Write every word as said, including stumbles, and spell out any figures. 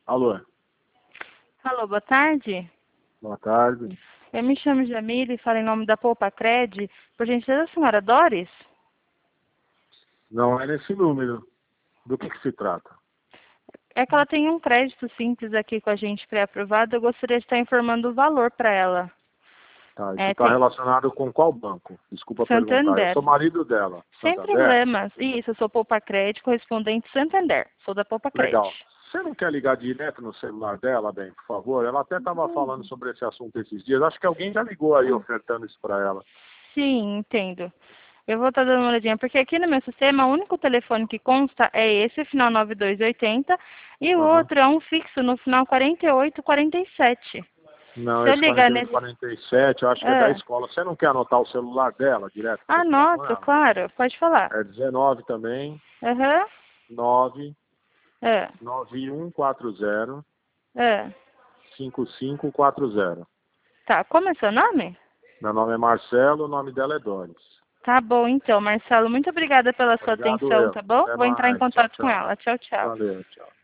Alô, Alô, boa tarde. boa tarde. Eu me chamo Jamile e falo em nome da Poupa Cred. Por gentileza, a senhora Doris? Não é nesse número. Do que, que se trata? É que ela tem um crédito simples aqui com a gente pré-aprovado. Eu gostaria de estar informando o valor para ela. Tá, isso É, está tem relacionado com qual banco? Desculpa perguntar. Eu Santander. sou marido dela. Sem Santander? problemas. Isso, eu sou Poupa Cred, correspondente Santander. Sou da Poupa Cred. Legal. Você não quer ligar direto no celular dela, bem, por favor? Ela até estava falando sobre esse assunto esses dias. Acho que alguém já ligou aí ofertando isso para ela. Sim, entendo. Eu vou estar dando uma olhadinha, porque aqui no meu sistema o único telefone que consta é esse, final nove dois oito zero, e o Uhum. outro é um fixo no final quarenta e oito quarenta e sete. Não, Se eu esse ligar quarenta e oito, nesse... quarenta e sete, eu acho que é da Ah, escola. Você não quer anotar o celular dela direto para você falar com anoto, ela? claro, pode falar. É dezenove também, Aham, nove é, nove um quatro zero é. cinco cinco quatro zero. Tá, como é seu nome? Meu nome é Marcelo, o nome dela é Doris. Tá bom, então, Marcelo, muito obrigada pela sua Obrigado, atenção, eu. tá bom? Até Vou entrar em mais. Tchau, contato com tchau. ela. Tchau, tchau. Valeu, tchau.